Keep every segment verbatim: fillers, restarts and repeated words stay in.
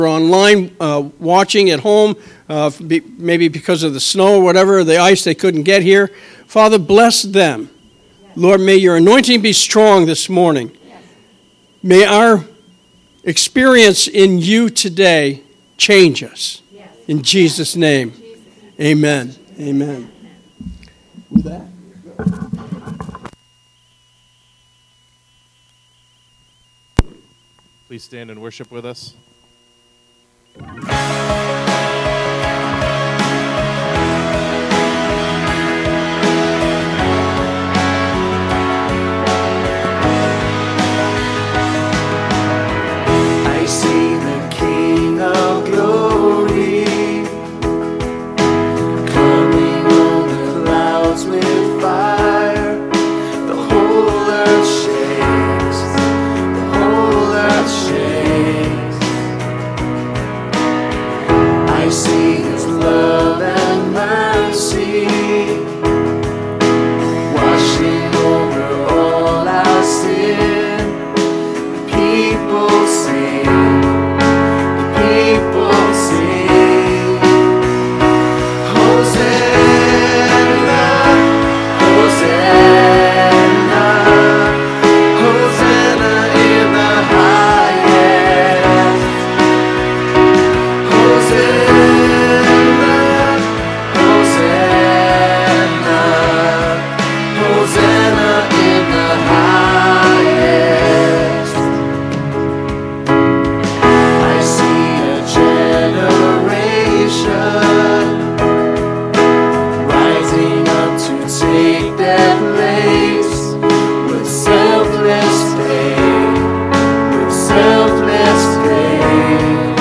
online uh, watching at home, uh, be, maybe because of the snow or whatever, the ice, they couldn't get here. Father, bless them. Yes. Lord, may your anointing be strong this morning. Yes. May our experience in you today change us. Yes. In Jesus' name, Jesus. Amen. Amen. With that. Please stand and worship with us. I see the King of Glory coming on the clouds with fire. The whole earth shakes, the whole earth shakes. I see His love and mercy washing over all our sin. The people sing, the people sing, Hosanna, Hosanna, Hosanna in the highest. Hosanna, Hosanna, Hosanna in the highest. I see a generation rising up to take their place with selfless faith, with selfless faith.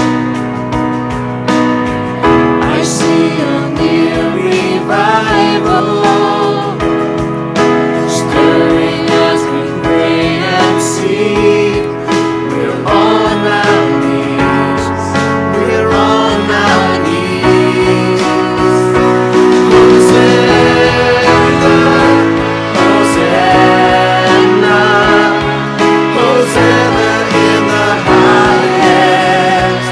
I see a new revival stirring as we pray and seek. We're on our knees, we're on our knees. Hosanna, Hosanna, Hosanna in the highest.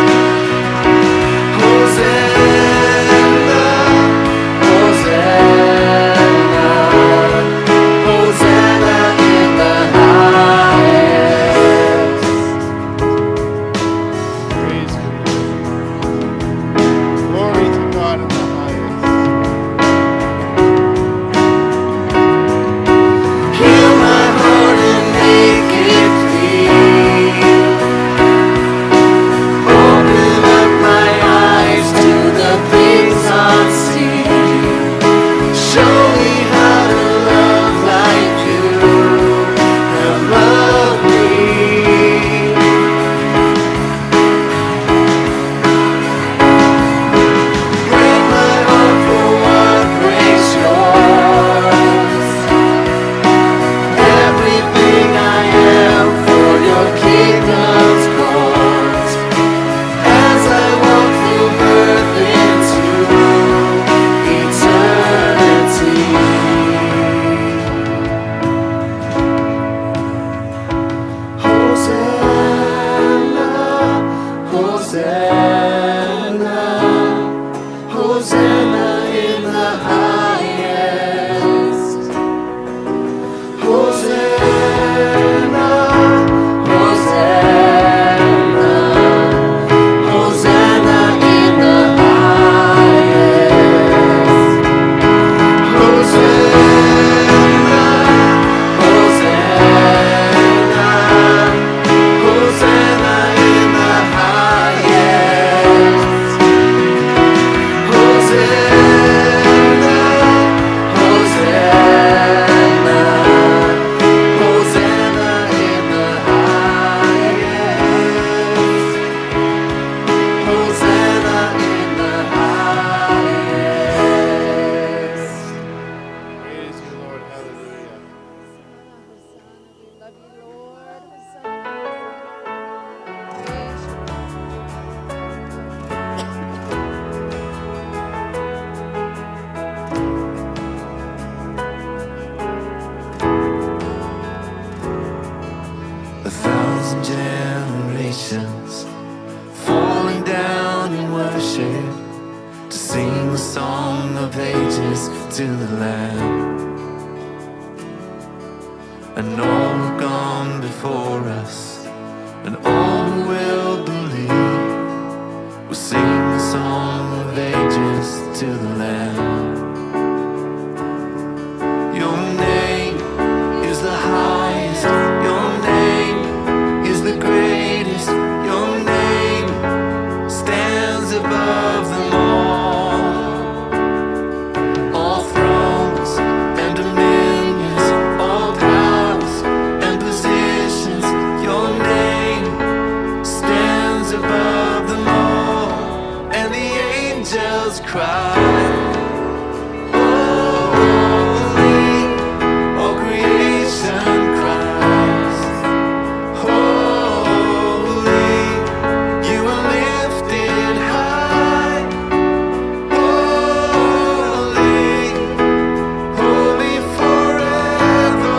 Hosanna, Hosanna, Hosanna in the highest. Praise God. Glory to God in the highest. Heal my heart and make it clean. Open up my eyes to the things unseen. Show me how to love like you have loved me. Break my heart for what breaks yours. Everything I am for your kingdom's cause. As I walk through birth into eternity. Hosanna, Hosanna, Hosanna in the highest. Hosanna, Hosanna, Hosanna in the highest. Hosanna, Hosanna, Hosanna in the highest. raptured to sing the song of ages to the Lamb. And all who've gone before us, and all who will believe, will sing the song of ages to the Lamb. Your name is the highest, your name is the greatest, your name stands above them all. All thrones and dominions, all powers and positions, your name stands above them all. And the angels cry, holy, all creation cries, holy, you are lifted high, holy, holy forever.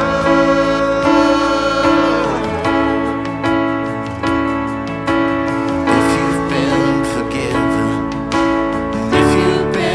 If you've been forgiven, if you've been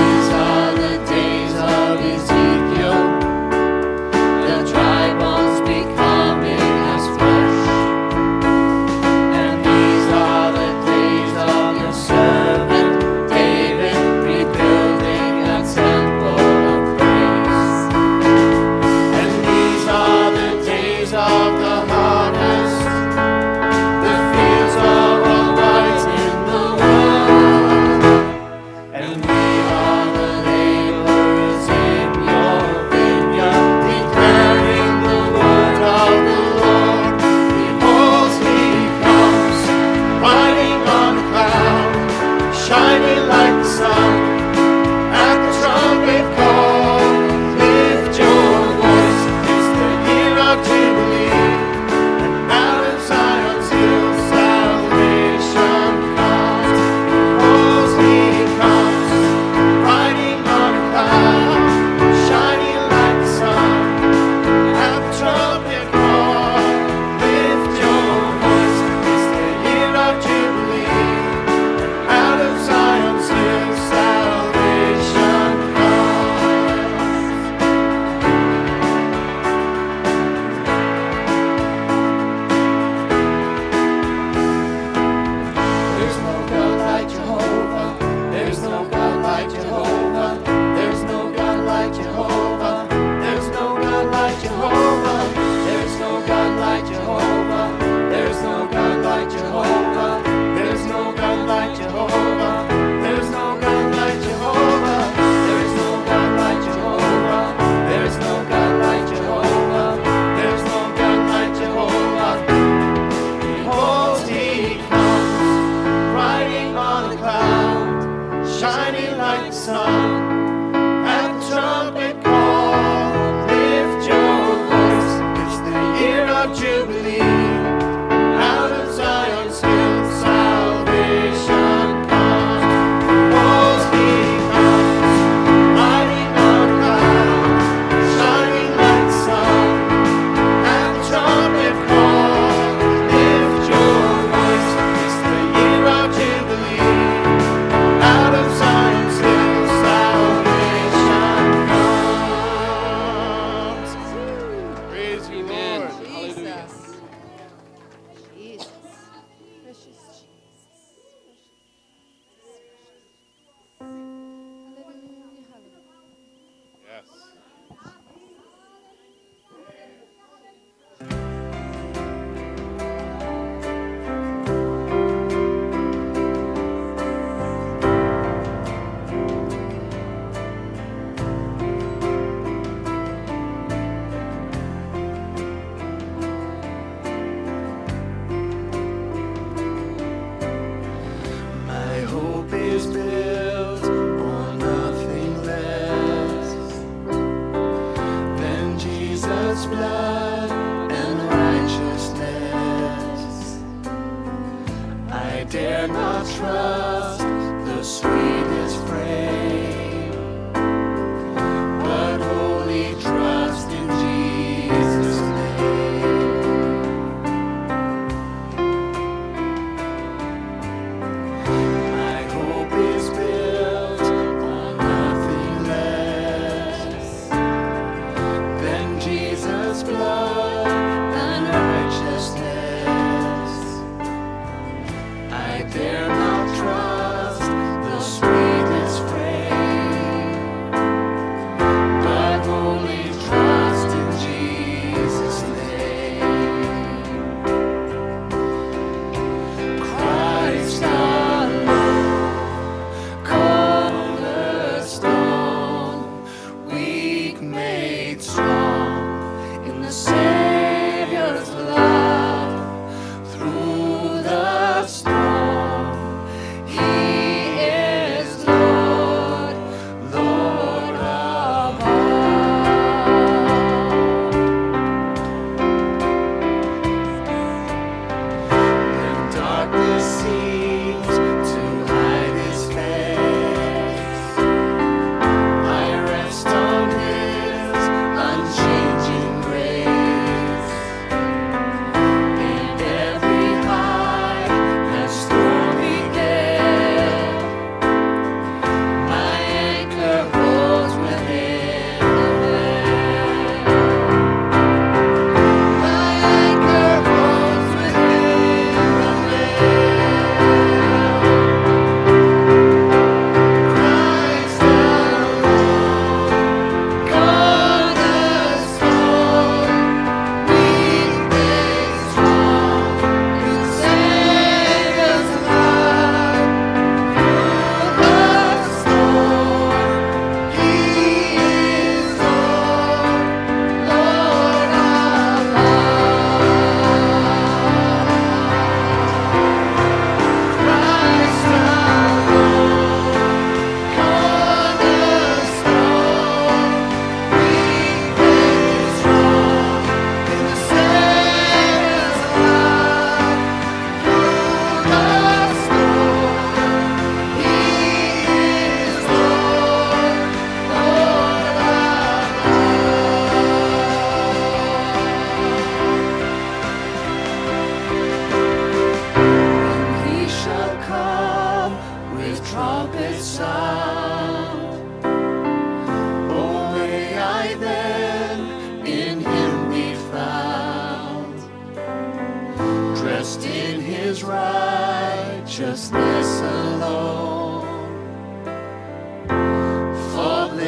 these are the days of Ezekiel, the dry bones becoming as flesh. And these are the days of your servant David, rebuilding a temple of praise. And these are the days of the harvest, the fields are all white in the world. And we are the laborers in your vineyard, declaring the word of the Lord. Behold, he comes, riding on a cloud, shining like the sun. At the trumpet call, lift your voice. It's the year of Jubilee, and out of Zion's hill salvation comes. Behold, he comes, riding on a cloud, shining like the sun. At the trumpet call, lift your voice. It's the year of Jubilee, and out of Zion's hill salvation comes. There's no God like Jehovah. There's no God like Jehovah. There's no God like Jehovah. There's no God like Jehovah. There's no God like Jehovah. There's no God like Jehovah. There's no God like Jehovah. There's no God like Jehovah. There's no God like Jehovah. There's no God like Jehovah. There's no God like Jehovah. Behold, he comes, riding on a cloud, shining like the sun.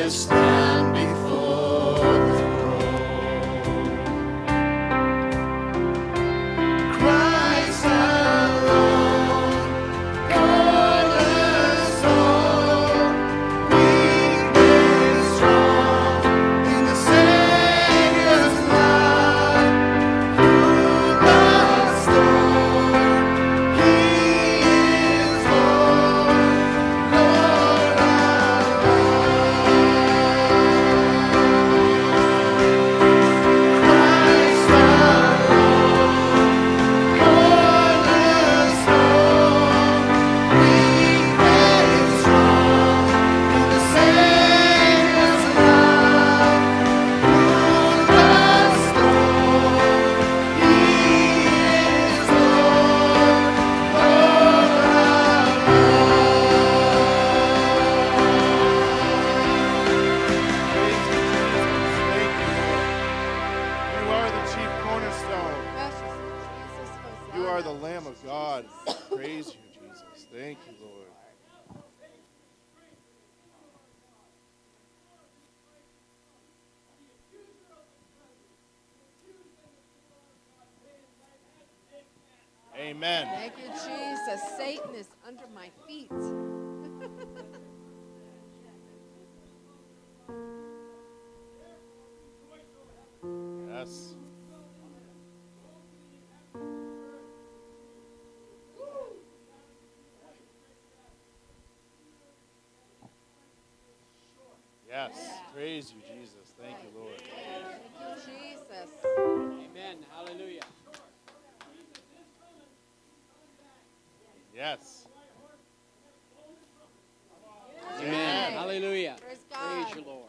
stand before the throne. Christ alone, cornerstone, weak and strong in the Savior's love. Through the storm, He is Lord, Lord our Christ alone, cornerstone, weak and strong in the Savior's love. Through the storm, He is Lord, Lord You are the chief cornerstone. Precious Jesus, You are the Hosanna. Lamb of God. Praise you, Jesus. Thank you, Lord. Amen. Thank you, Jesus. Satan is under my feet. Yes. Yes. Praise you, Jesus. Thank you, Lord. Thank you, Jesus. Amen. Hallelujah. Yes. Amen. Hallelujah. Praise God. Praise you, Lord.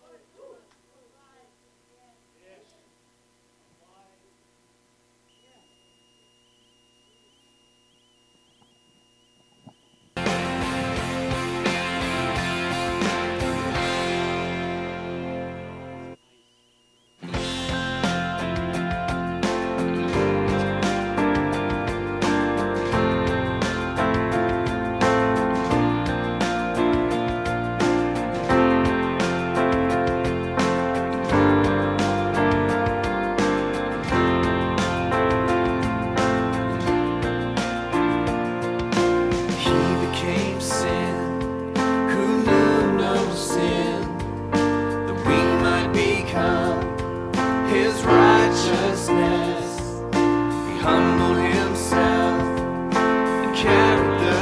He became sin who knew no sin, that we might become His righteousness. He humbled Himself and carried the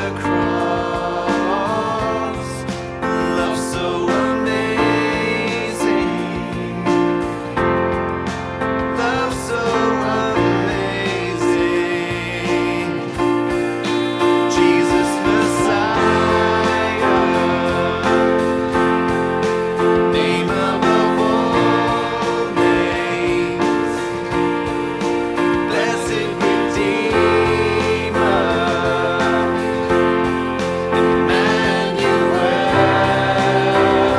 cross. Love so amazing, love so amazing. Jesus Messiah, name above all names, blessed Redeemer, Emmanuel.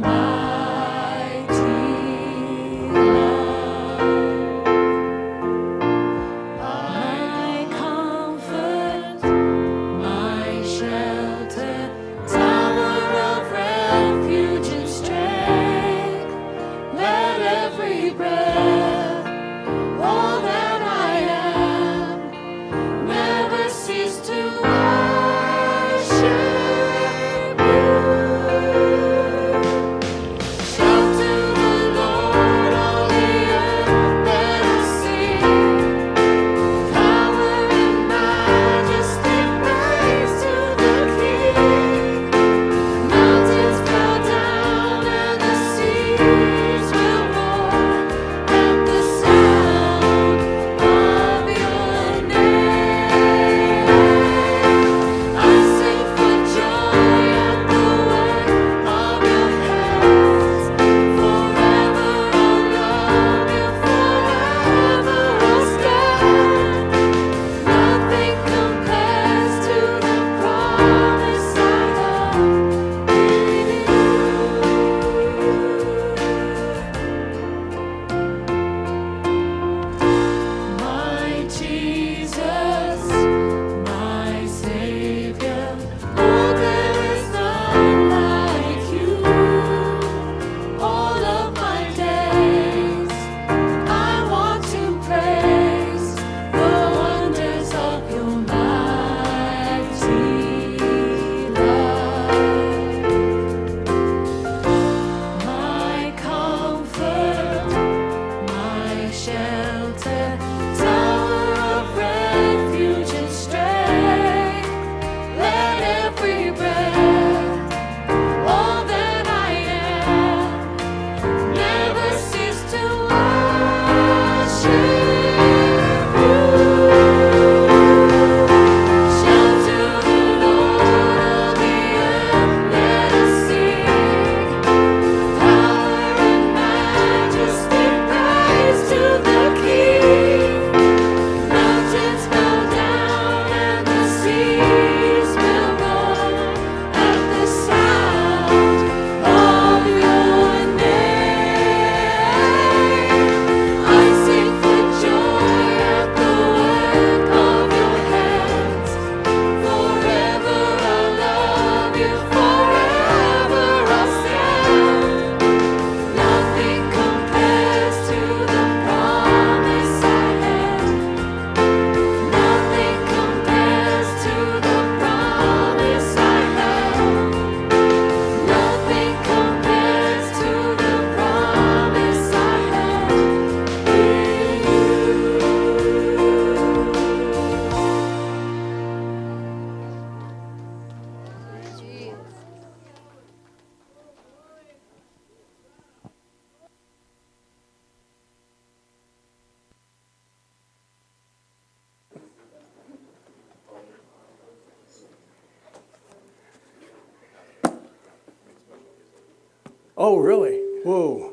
Oh, really? Whoa.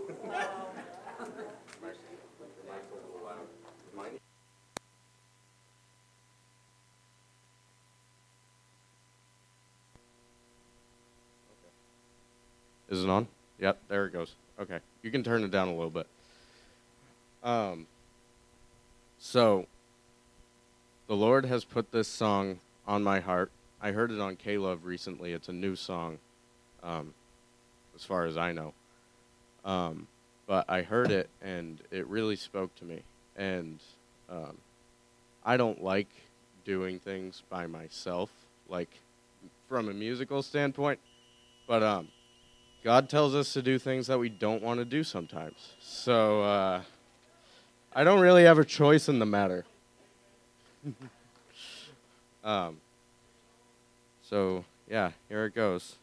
Is it on? Yep, there it goes. Okay, you can turn it down a little bit. Um, so, the Lord has put this song on my heart. I heard it on K-Love recently. It's a new song, um, as far as I know. Um, but I heard it, and it really spoke to me. And um, I don't like doing things by myself, like from a musical standpoint. But um, God tells us to do things that we don't want to do sometimes. So uh, I don't really have a choice in the matter. um, so, yeah, here it goes.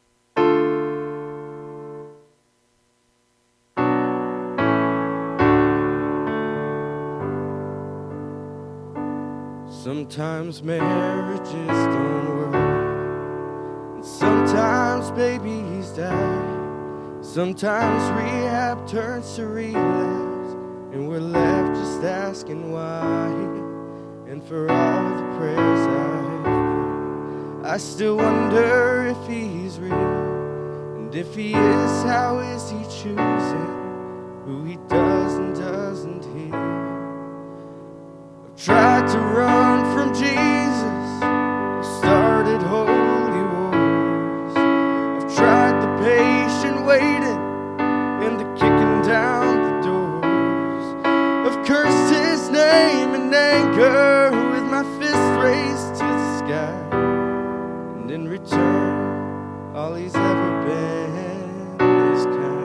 Sometimes marriages don't work, and sometimes babies die. Sometimes rehab turns to relapse, and we're left just asking why. And for all the prayers I've prayed, I still wonder if he's real, and And if he is, how is he choosing who he does and doesn't hear? I've tried to run from Jesus, I've started holy wars. I've tried the patient waiting and the kicking down the doors. I've cursed his name in anger with my fist raised to the sky. And in return, all he's ever been is kind.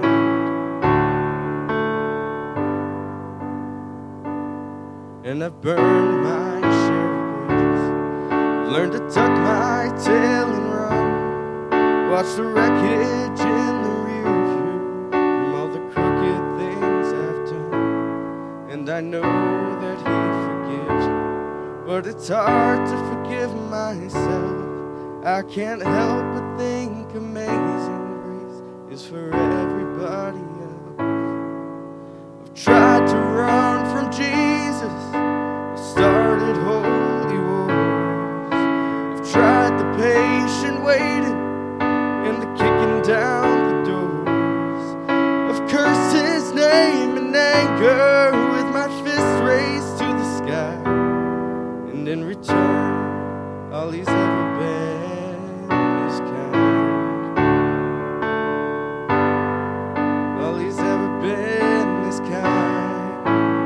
And I've burned my share of bridges, learned to tuck my tail and run, watch the wreckage in the rear view from all the crooked things I've done. And I know that he forgives me, but it's hard to forgive myself. I can't help but think amazing grace is for everybody else. I've tried to run from Jesus, I started holy wars. I've tried the patient waiting and the kicking down the doors. I've cursed his name in anger with my fist raised to the sky. And in return, all he's ever been is kind. All he's ever been is kind.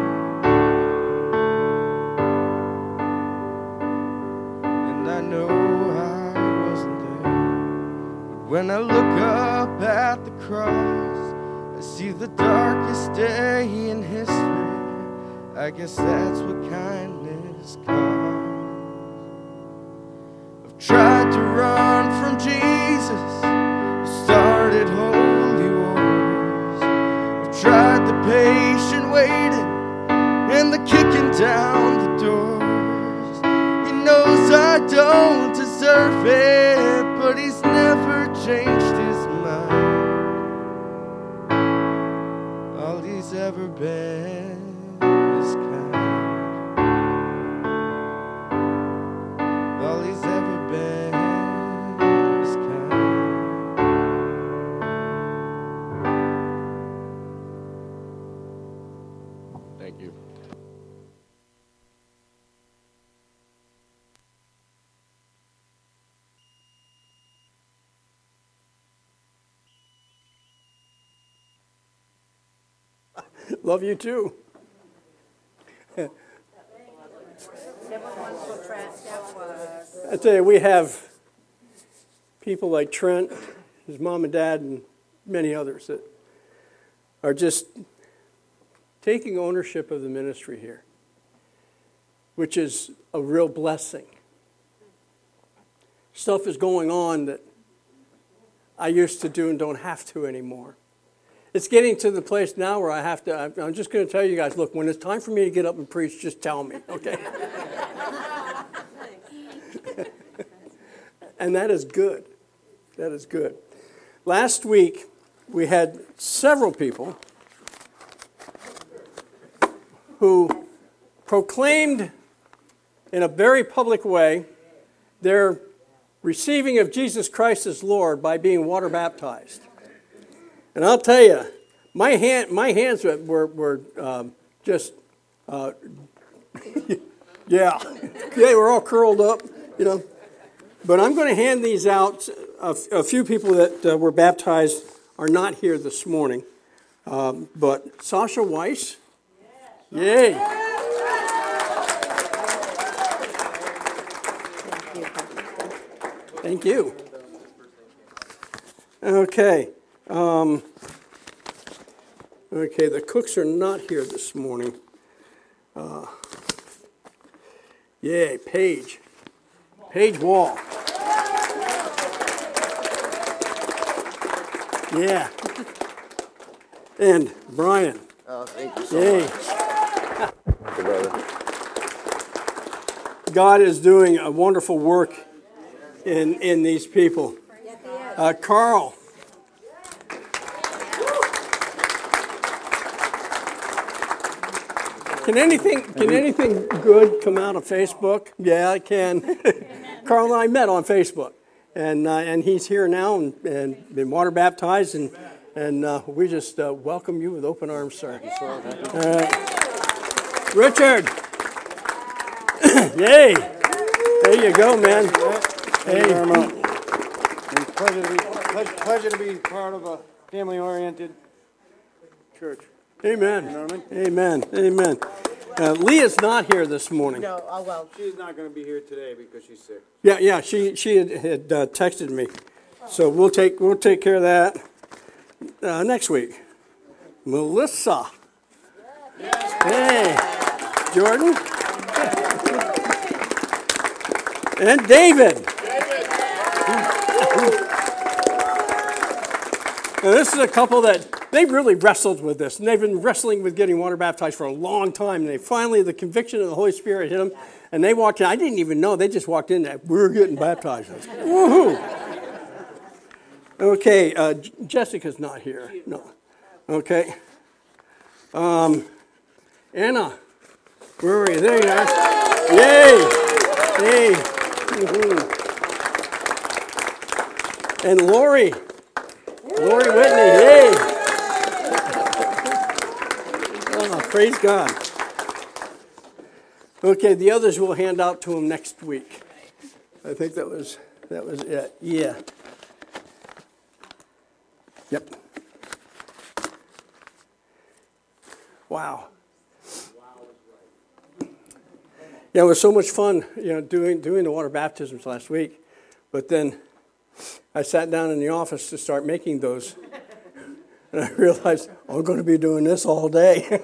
And I know I wasn't there, but when I look up at the cross, I see the darkest day in history. I guess that's what kindness costs. I've tried to run from Jesus, started holy wars. I've tried the patient waiting and the kicking down the doors. He knows I don't deserve it, but he's never changed his mind. All he's ever been is kind. All he's ever been is kind. Thank you. Love you too. I tell you, we have people like Trent, his mom and dad, and many others that are just taking ownership of the ministry here, which is a real blessing. Stuff is going on that I used to do and don't have to anymore. It's getting to the place now where I have to, I'm just going to tell you guys, look, when it's time for me to get up and preach, just tell me, okay? And that is good. That is good. Last week, we had several people who proclaimed in a very public way their receiving of Jesus Christ as Lord by being water baptized. And I'll tell you, my hand, my hands were were um, just, uh, yeah, they were all curled up, you know. But I'm going to hand these out. A, a few people that uh, were baptized are not here this morning, um, but Sasha Weiss, yay! Thank you. Okay. Um, okay, the cooks are not here this morning. Uh, yay, Paige. Paige Wall. Yeah. And Brian. Oh, thank you so Yay. much. Thank you, brother. God is doing a wonderful work in, in these people. Uh, Carl. Can anything can anything good come out of Facebook? Yeah, it can. Carl and I met on Facebook, and uh, and he's here now and, and been water baptized, and and uh, we just uh, welcome you with open arms, sir. Uh, Richard, yay! There you go, man. Hey, It's pleasure to be pleasure, pleasure to be part of a family-oriented church. amen, You know what I mean? amen, amen. Uh, Leah's not here this morning. No, oh well. She's not going to be here today because she's sick. Yeah, yeah, she she had, had uh, texted me, so we'll take we'll take care of that uh, next week. Melissa, hey, Jordan, and David. Now, this is a couple that they really wrestled with this, and they've been wrestling with getting water baptized for a long time. And they finally, the conviction of the Holy Spirit hit them, and they walked in. I didn't even know; they just walked in. That we're getting baptized. I was like, woohoo! Okay, uh, Jessica's not here. No. Okay. Um, Anna, where were you? There you are. Yay! Hey. Mhm. And Lori. Lori Whitney, yay! Oh, praise God. Okay, the others we'll hand out to them next week. I think that was that was it. Yeah. Yep. Wow. Yeah, it was so much fun, you know, doing doing the water baptisms last week, but then I sat down in the office to start making those, and I realized I'm going to be doing this all day.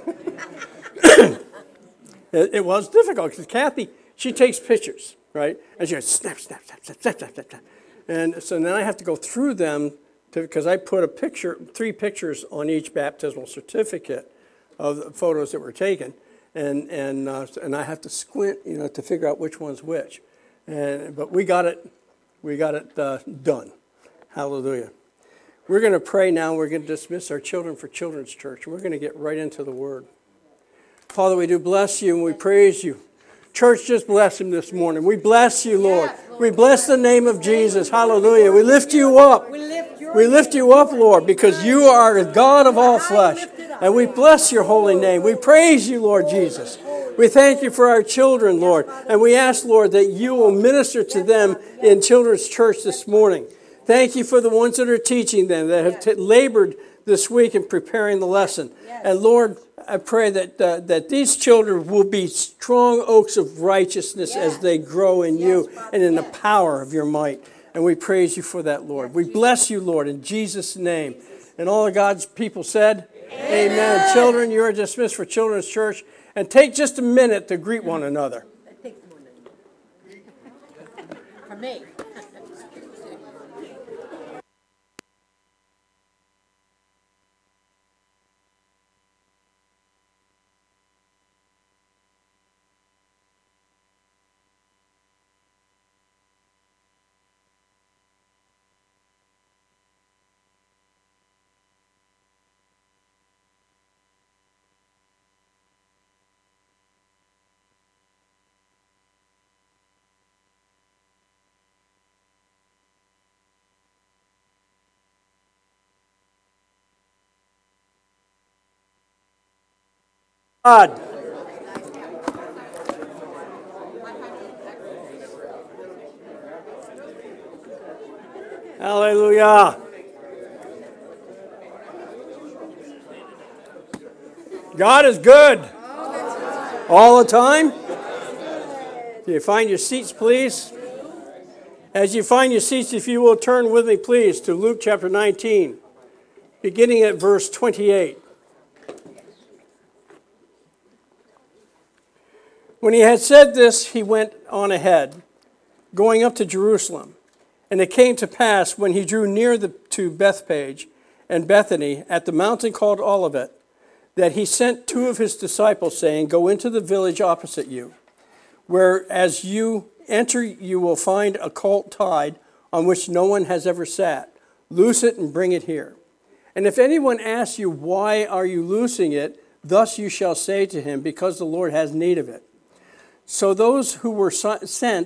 it, it was difficult because Kathy, she takes pictures, right? And she goes snap, snap, snap, snap, snap, snap, snap, snap. And so then I have to go through them because I put a picture, three pictures on each baptismal certificate of the photos that were taken, and and uh, and I have to squint, you know, to figure out which one's which. And but we got it. We got it uh, done. Hallelujah. We're going to pray now. We're going to dismiss our children for Children's Church. We're going to get right into the Word. Father, we do bless you and we praise you. Church, just bless him this morning. We bless you, Lord. We bless the name of Jesus. Hallelujah. We lift you up. We lift you up, Lord, because you are the God of all flesh. And we bless your holy name. We praise you, Lord Jesus. We thank you for our children, Lord. And we ask, Lord, that you will minister to them in Children's Church this morning. Thank you for the ones that are teaching them, that have t- labored this week in preparing the lesson. And Lord, I pray that uh, that these children will be strong oaks of righteousness as they grow in you and in the power of your might. And we praise you for that, Lord. We bless you, Lord, in Jesus' name. And all of God's people said, Amen. Amen. Children, you are dismissed for Children's Church. And take just a minute to greet one another. It takes more than for me. God. Hallelujah. God is good. All the time. Do you find your seats, please? As you find your seats, if you will turn with me, please, to Luke chapter nineteen, beginning at verse twenty-eight. When he had said this, he went on ahead, going up to Jerusalem. And it came to pass, when he drew near the, to Bethphage and Bethany, at the mountain called Olivet, that he sent two of his disciples, saying, Go into the village opposite you, where as you enter you will find a colt tied, on which no one has ever sat. Loose it and bring it here. And if anyone asks you, Why are you loosing it? Thus you shall say to him, Because the Lord has need of it. So those who were sent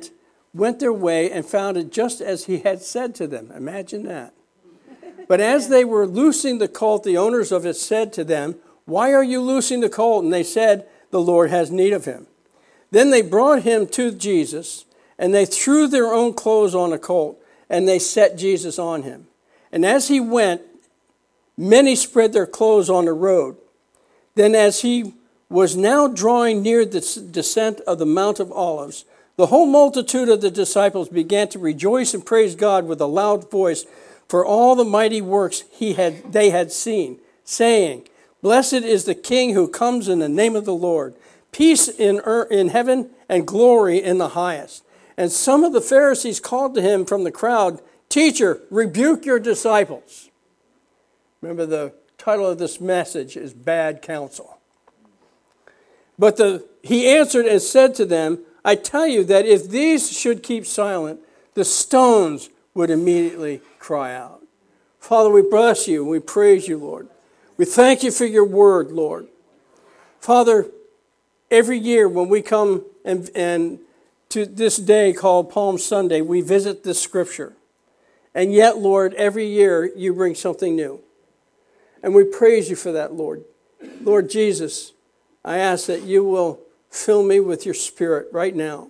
went their way and found it just as he had said to them. Imagine that. But as they were loosing the colt, the owners of it said to them, "Why are you loosing the colt?" And they said, "The Lord has need of him." Then they brought him to Jesus, and they threw their own clothes on the colt, and they set Jesus on him. And as he went, many spread their clothes on the road. Then as he was now drawing near the descent of the Mount of Olives, the whole multitude of the disciples began to rejoice and praise God with a loud voice for all the mighty works he had, they had seen, saying, "Blessed is the King who comes in the name of the Lord. Peace in, earth, in heaven and glory in the highest." And some of the Pharisees called to him from the crowd, "Teacher, rebuke your disciples." Remember, the title of this message is Bad Counsel. But the, he answered and said to them, "I tell you that if these should keep silent, the stones would immediately cry out." Father, we bless you and we praise you, Lord. We thank you for your word, Lord. Father, every year when we come and, and to this day called Palm Sunday, we visit this scripture. And yet, Lord, every year you bring something new. And we praise you for that, Lord. Lord Jesus, I ask that you will fill me with your Spirit right now.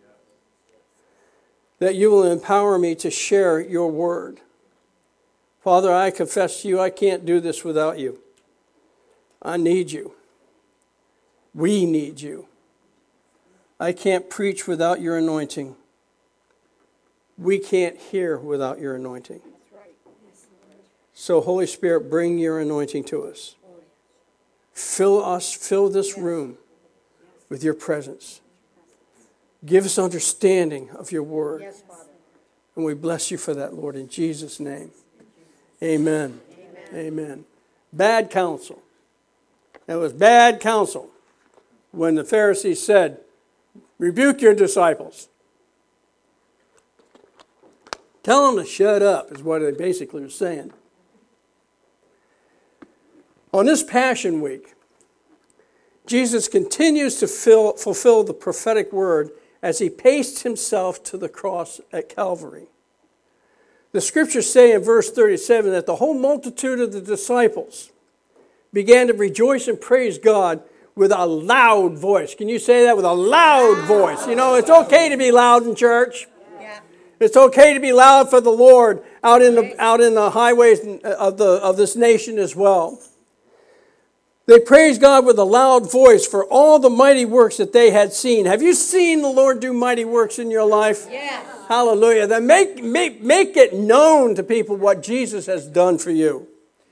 That you will empower me to share your word. Father, I confess to you I can't do this without you. I need you. We need you. I can't preach without your anointing. We can't hear without your anointing. So, Holy Spirit, bring your anointing to us. Fill us, fill this room with your presence. Give us understanding of your word. And we bless you for that, Lord, in Jesus' name. Amen. Amen. Amen. Bad counsel. It was bad counsel when the Pharisees said, "Rebuke your disciples." Tell them to shut up, is what they basically were saying. On this Passion Week, Jesus continues to fill, fulfill the prophetic word as he paced himself to the cross at Calvary. The scriptures say in verse thirty-seven that the whole multitude of the disciples began to rejoice and praise God with a loud voice. Can you say that? With a loud voice. You know, it's okay to be loud in church. Yeah. It's okay to be loud for the Lord out in the out in the highways of the of this nation as well. They praised God with a loud voice for all the mighty works that they had seen. Have you seen the Lord do mighty works in your life? Yes. Hallelujah. Then make, make, make it known to people what Jesus has done for you.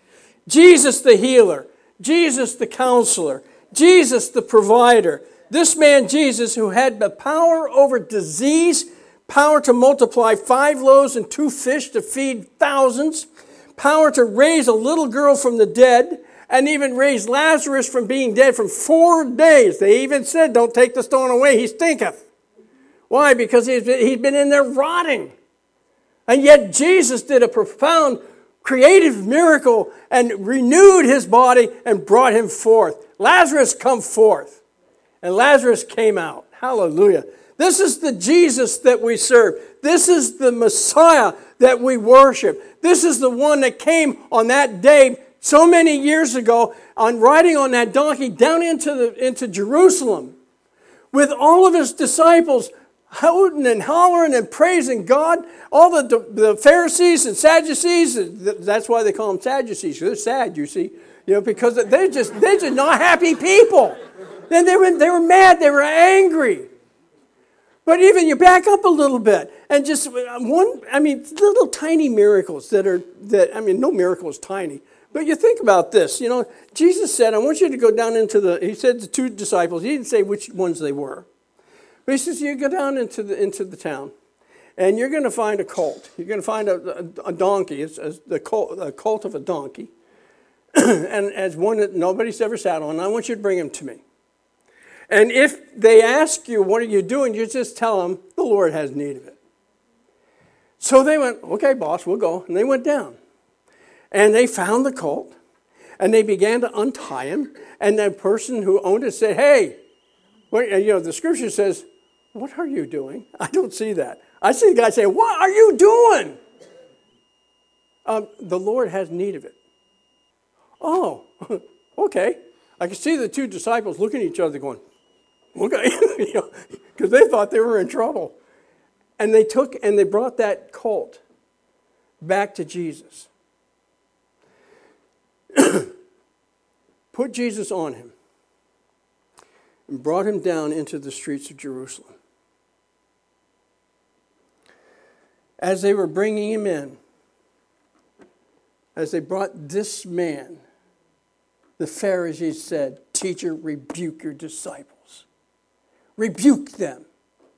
Jesus the healer. Jesus the counselor. Jesus the provider. This man Jesus, who had the power over disease, power to multiply five loaves and two fish to feed thousands, power to raise a little girl from the dead, and even raised Lazarus from being dead from four days. They even said, "Don't take the stone away, he stinketh." Why? Because he's been, he's been in there rotting. And yet Jesus did a profound creative miracle and renewed his body and brought him forth. Lazarus, come forth. And Lazarus came out. Hallelujah. This is the Jesus that we serve. This is the Messiah that we worship. This is the one that came on that day so many years ago, on riding on that donkey down into the into Jerusalem, with all of his disciples hooting and hollering and praising God. All the, the Pharisees and Sadducees, that's why they call them Sadducees. They're sad, you see, you know, because they're just they're just not happy people. Then they were they were mad, they were angry. But even you back up a little bit and just one, I mean, little tiny miracles that are that I mean, no miracle is tiny. But you think about this, you know, Jesus said, "I want you to go down into the," he said to two disciples, he didn't say which ones they were. But he says, "You go down into the into the town, and you're going to find a colt. You're going to find a, a, a donkey. It's a, the colt, a colt of a donkey, and as one that nobody's ever sat on. And I want you to bring him to me. And if they ask you, what are you doing? You just tell them, the Lord has need of it." So they went, "Okay, boss, we'll go." And they went down. And they found the colt, and they began to untie him. And the person who owned it said, "Hey," well, you know, the scripture says, what are you doing? I don't see that. I see the guy saying, what are you doing? Um, the Lord has need of it. Oh, okay. I can see the two disciples looking at each other going, okay, you know, because they thought they were in trouble. And they took and they brought that colt back to Jesus. Put Jesus on him and brought him down into the streets of Jerusalem. As they were bringing him in, as they brought this man, the Pharisees said, "Teacher, rebuke your disciples. Rebuke them."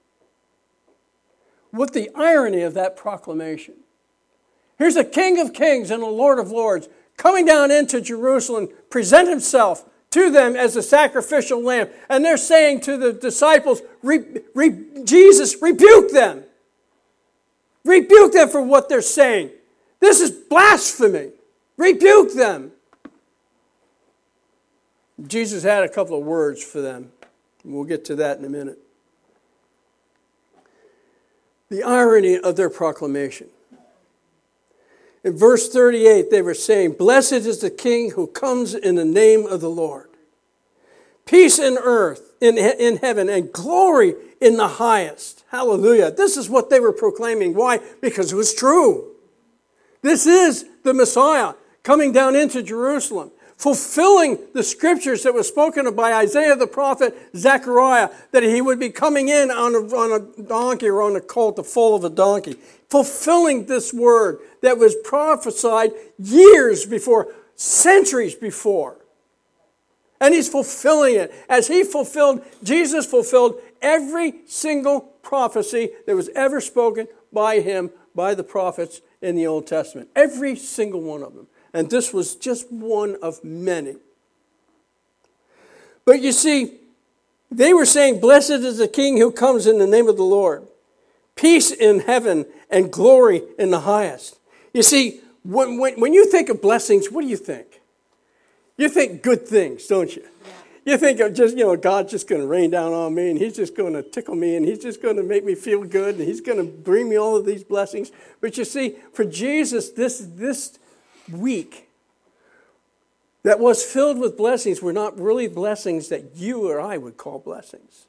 What the irony of that proclamation. Here's a King of Kings and a Lord of Lords coming down into Jerusalem, present himself to them as a sacrificial lamb. And they're saying to the disciples, re, re, Jesus, rebuke them. Rebuke them for what they're saying. This is blasphemy. Rebuke them. Jesus had a couple of words for them. We'll get to that in a minute. The irony of their proclamation. In verse thirty-eight, they were saying, "Blessed is the King who comes in the name of the Lord. Peace in earth, in, in heaven, and glory in the highest." Hallelujah. This is what they were proclaiming. Why? Because it was true. This is the Messiah coming down into Jerusalem, fulfilling the scriptures that were spoken of by Isaiah the prophet, Zechariah, that he would be coming in on a, on a donkey or on a colt, the foal of a donkey. Fulfilling this word that was prophesied years before, centuries before. And he's fulfilling it. As he fulfilled, Jesus fulfilled every single prophecy that was ever spoken by him, by the prophets in the Old Testament. Every single one of them. And this was just one of many. But you see, they were saying, "Blessed is the King who comes in the name of the Lord. Peace in heaven and glory in the highest." You see, when, when, when you think of blessings, what do you think? You think good things, don't you? Yeah. You think of just, you know, God's just going to rain down on me and he's just going to tickle me and he's just going to make me feel good and he's going to bring me all of these blessings. But you see, for Jesus, this, this week that was filled with blessings were not really blessings that you or I would call blessings.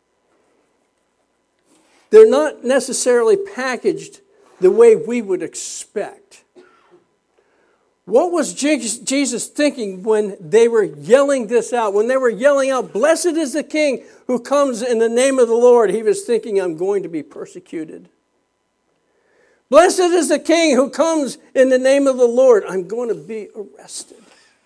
They're not necessarily packaged the way we would expect. What was Jesus thinking when they were yelling this out? When they were yelling out, "Blessed is the King who comes in the name of the Lord," he was thinking, "I'm going to be persecuted." "Blessed is the King who comes in the name of the Lord, I'm going to be arrested."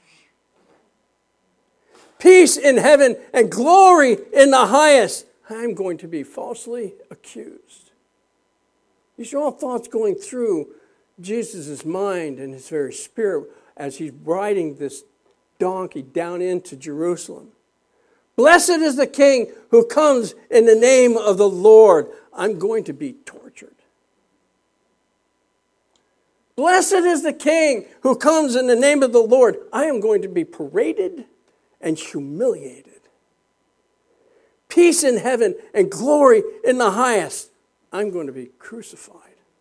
"Peace in heaven and glory in the highest, I'm going to be falsely accused." These are all thoughts going through Jesus' mind and his very spirit as he's riding this donkey down into Jerusalem. "Blessed is the King who comes in the name of the Lord, I'm going to be tortured." "Blessed is the King who comes in the name of the Lord, I am going to be paraded and humiliated." "Peace in heaven and glory in the highest, I'm going to be crucified.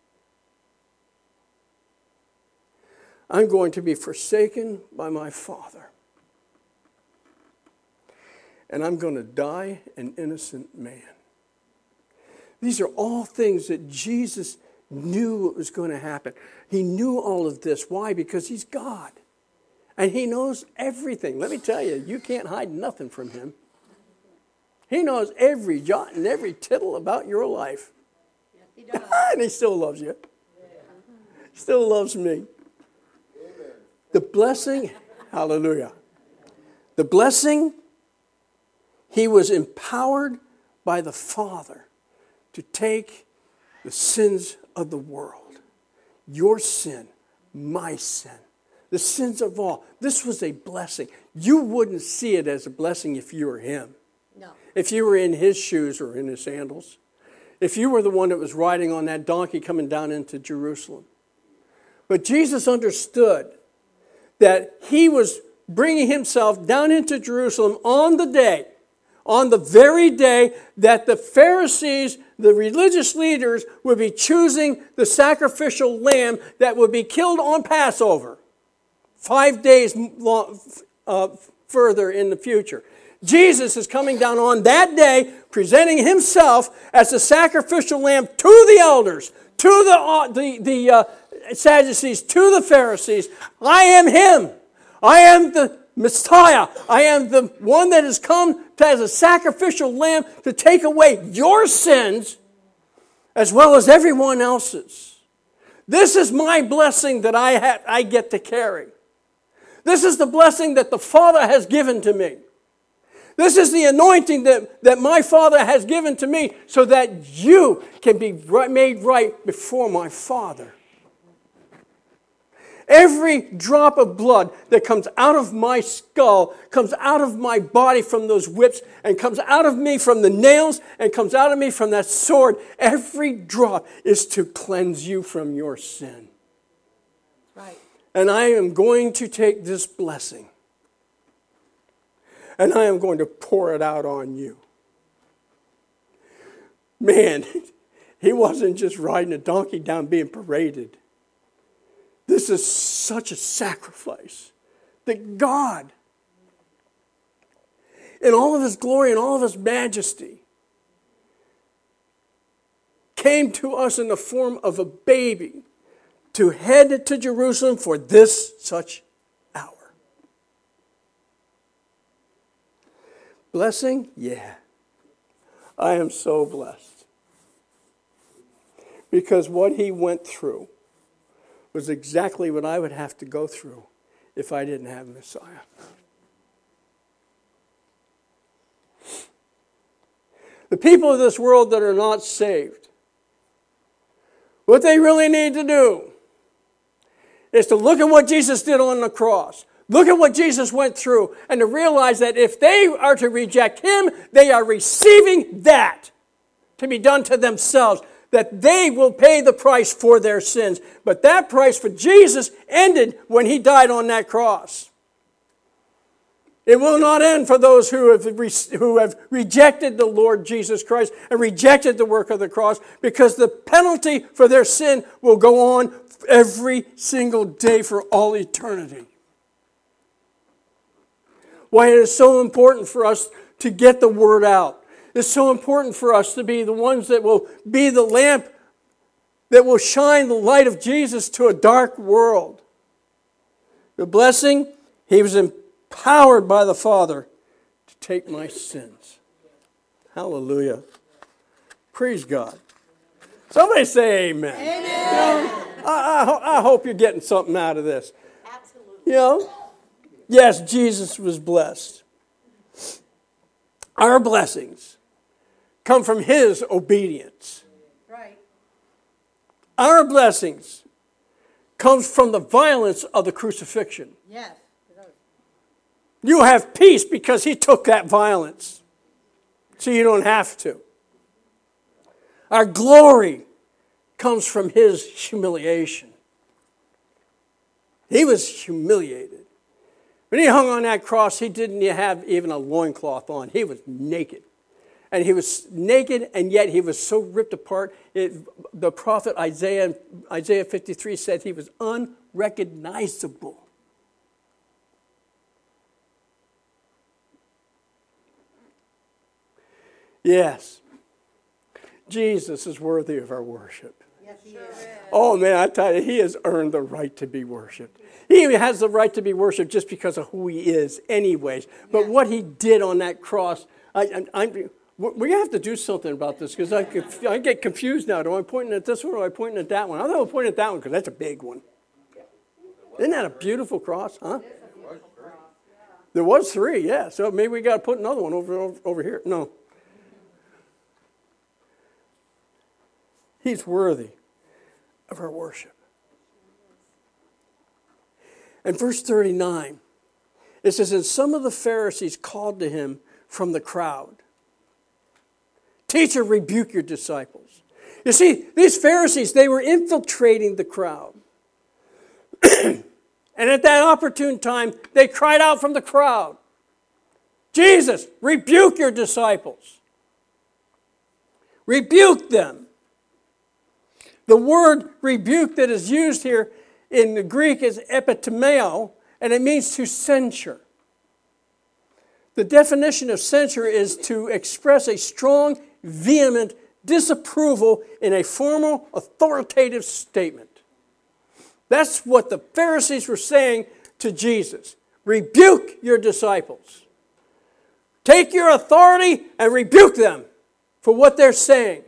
I'm going to be forsaken by my Father. And I'm going to die an innocent man." These are all things that Jesus knew what was going to happen. He knew all of this. Why? Because he's God. And he knows everything. Let me tell you, you can't hide nothing from him. He knows every jot and every tittle about your life. Yes, he does. And he still loves you. Still loves me. The blessing, hallelujah. The blessing, he was empowered by the Father to take the sins of the world. Your sin, my sin, the sins of all. This was a blessing. You wouldn't see it as a blessing if you were him. No. If you were in his shoes or in his sandals. If you were the one that was riding on that donkey coming down into Jerusalem. But Jesus understood that he was bringing himself down into Jerusalem on the day, on the very day that the Pharisees, the religious leaders, would be choosing the sacrificial lamb that would be killed on Passover, five days long, uh, further in the future. Jesus is coming down on that day, presenting himself as the sacrificial lamb to the elders, to the, uh, the, the uh, Sadducees, to the Pharisees. I am him. I am the Messiah. I am the one that has come as a sacrificial lamb to take away your sins as well as everyone else's. This is my blessing that I, have, I get to carry. This is the blessing that the Father has given to me. This is the anointing that, that my Father has given to me so that you can be right, made right before my Father. Every drop of blood that comes out of my skull, comes out of my body from those whips, and comes out of me from the nails, and comes out of me from that sword, every drop is to cleanse you from your sin. Right. And I am going to take this blessing, and I am going to pour it out on you. Man, he wasn't just riding a donkey down being paraded. This is such a sacrifice that God, in all of his glory and all of his majesty, came to us in the form of a baby to head to Jerusalem for this such hour. Blessing? Yeah. I am so blessed. Because what he went through was exactly what I would have to go through if I didn't have Messiah. The people of this world that are not saved, what they really need to do is to look at what Jesus did on the cross. Look at what Jesus went through and to realize that if they are to reject him, they are receiving that to be done to themselves. That they will pay the price for their sins. But that price for Jesus ended when he died on that cross. It will not end for those who have, re- who have rejected the Lord Jesus Christ and rejected the work of the cross, because the penalty for their sin will go on every single day for all eternity. Why it is so important for us to get the word out. It's so important for us to be the ones that will be the lamp that will shine the light of Jesus to a dark world. The blessing, he was empowered by the Father to take my sins. Hallelujah. Praise God. Somebody say amen. Amen. You know, I, I, I hope you're getting something out of this. Absolutely. You know? Yes, Jesus was blessed. Our blessings come from his obedience. Right. Our blessings comes from the violence of the crucifixion. Yes. You have peace because he took that violence. So you don't have to. Our glory comes from his humiliation. He was humiliated. When he hung on that cross, he didn't have even a loincloth on. He was naked. And he was naked, and yet he was so ripped apart. It, the prophet Isaiah, Isaiah fifty-three said he was unrecognizable. Yes, Jesus is worthy of our worship. Yes, he is. Oh man, I tell you, he has earned the right to be worshipped. He has the right to be worshipped just because of who he is anyways. But what he did on that cross, I, I, I'm, we're going to have to do something about this, because I, I get confused now. Do I point at this one or am I pointing at that one? I thought I pointing at that one because that's a big one. Isn't that a beautiful cross, huh? There was three, yeah. So maybe we got to put another one over, over, over here. No. He's worthy of our worship. And verse thirty-nine, it says, and some of the Pharisees called to him from the crowd. Teacher, rebuke your disciples. You see, these Pharisees, they were infiltrating the crowd. And at that opportune time, they cried out from the crowd. Jesus, rebuke your disciples. Rebuke them. The word rebuke that is used here in the Greek is epitimeo, and it means to censure. The definition of censure is to express a strong, vehement disapproval in a formal, authoritative statement. That's what the Pharisees were saying to Jesus. Rebuke your disciples. Take your authority and rebuke them for what they're saying.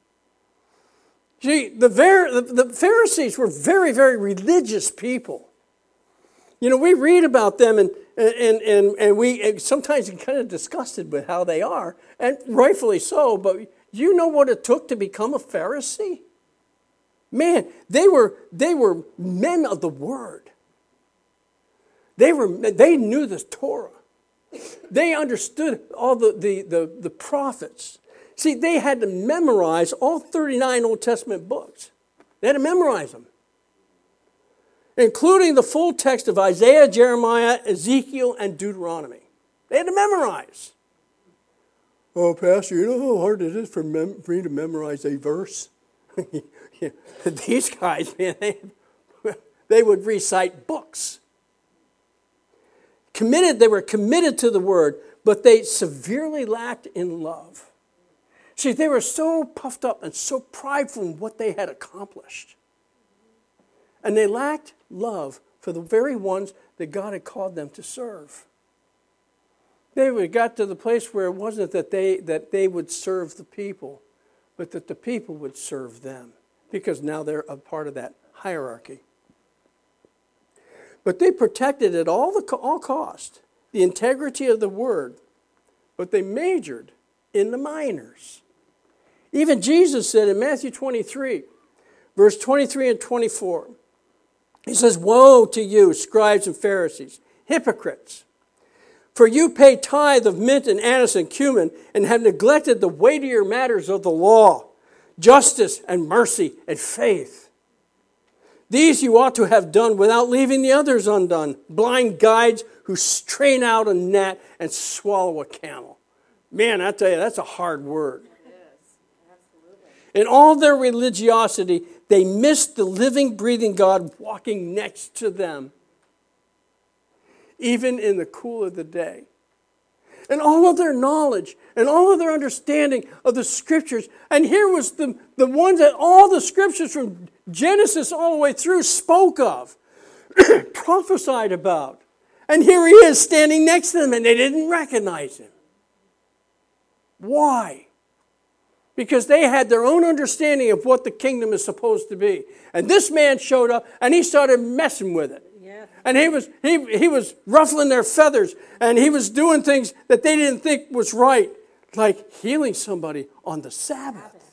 See, the, Ver- the Pharisees were very, very religious people. You know, we read about them and, and, and, and we sometimes get kind of disgusted with how they are, and rightfully so, but you know what it took to become a Pharisee? Man, they were, they were men of the Word. They, were, they knew the Torah. They understood all the, the, the, the prophets. See, they had to memorize all thirty-nine Old Testament books. They had to memorize them, including the full text of Isaiah, Jeremiah, Ezekiel, and Deuteronomy. They had to memorize. Oh, Pastor, you know how hard it is for, mem- for me to memorize a verse? Yeah. These guys, man, they, they would recite books. Committed, they were committed to the Word, but they severely lacked in love. See, they were so puffed up and so prideful in what they had accomplished. And they lacked love for the very ones that God had called them to serve. They got to the place where it wasn't that they, that they would serve the people, but that the people would serve them, because now they're a part of that hierarchy. But they protected at all, the, all cost the integrity of the Word, but they majored in the minors. Even Jesus said in Matthew twenty-three, verse twenty-three and twenty-four, he says, "Woe to you, scribes and Pharisees, hypocrites! For you pay tithe of mint and anise and cumin, and have neglected the weightier matters of the law, justice and mercy and faith. These you ought to have done without leaving the others undone, blind guides who strain out a gnat and swallow a camel." Man, I tell you, that's a hard word. In all their religiosity, they missed the living, breathing God walking next to them, even in the cool of the day. And all of their knowledge and all of their understanding of the Scriptures. And here was the, the ones that all the Scriptures from Genesis all the way through spoke of, prophesied about. And here he is standing next to them, and they didn't recognize him. Why? Because they had their own understanding of what the kingdom is supposed to be. And this man showed up, and he started messing with it. Yeah. And he was, he, he was ruffling their feathers, and he was doing things that they didn't think was right, like healing somebody on the Sabbath.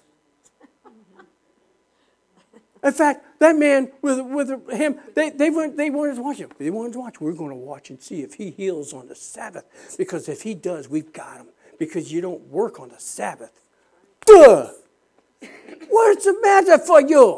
In fact, that man with, with him, they, they, went, they wanted to watch him. They wanted to watch. We're going to watch and see if he heals on the Sabbath. Because if he does, we've got him. Because you don't work on the Sabbath. Duh! What's the matter for you?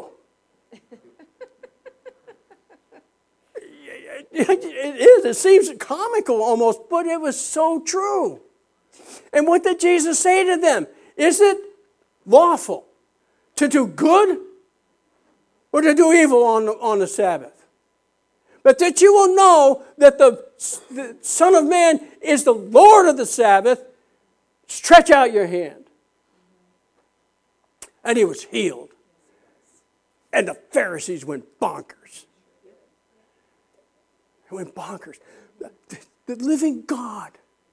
It is. It seems comical almost, but it was so true. And what did Jesus say to them? Is it lawful to do good or to do evil on the, on the Sabbath? But that you will know that the, the Son of Man is the Lord of the Sabbath, stretch out your hand. And he was healed. And the Pharisees went bonkers. They went bonkers. The, the, the living God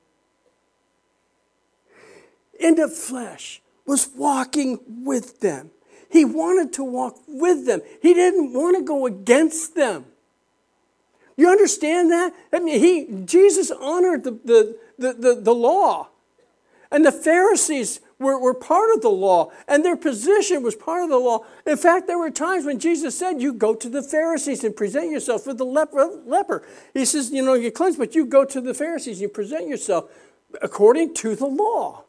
in the flesh was walking with them. He wanted to walk with them. He didn't want to go against them. You understand that? I mean, he Jesus honored the, the, the, the, the law. And the Pharisees were, were part of the law, and their position was part of the law. In fact, there were times when Jesus said, you go to the Pharisees and present yourself with the leper. leper. He says, you know, you're cleansed, but you go to the Pharisees and you present yourself according to the law.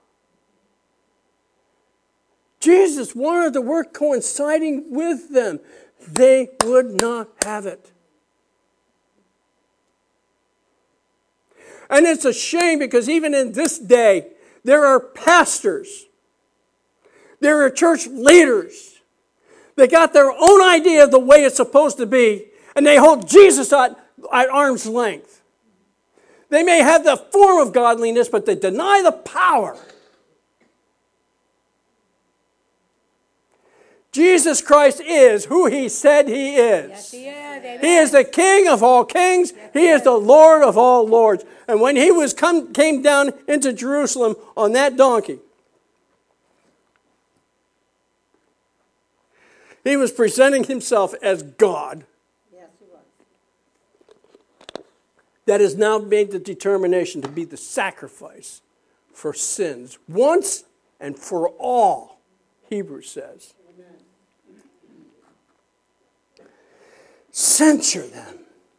Jesus wanted to work coinciding with them. They would not have it. And it's a shame because even in this day, there are pastors, there are church leaders. They got their own idea of the way it's supposed to be, and they hold Jesus at, at arm's length. They may have the form of godliness, but they deny the power. Jesus Christ is who he said he is. Yes, he is. Amen. He is the King of all kings. He is the Lord of all lords. And when he was come, came down into Jerusalem on that donkey, he was presenting himself as God. Yes, he was. That has now made the determination to be the sacrifice for sins once and for all, Hebrews says. Censure them.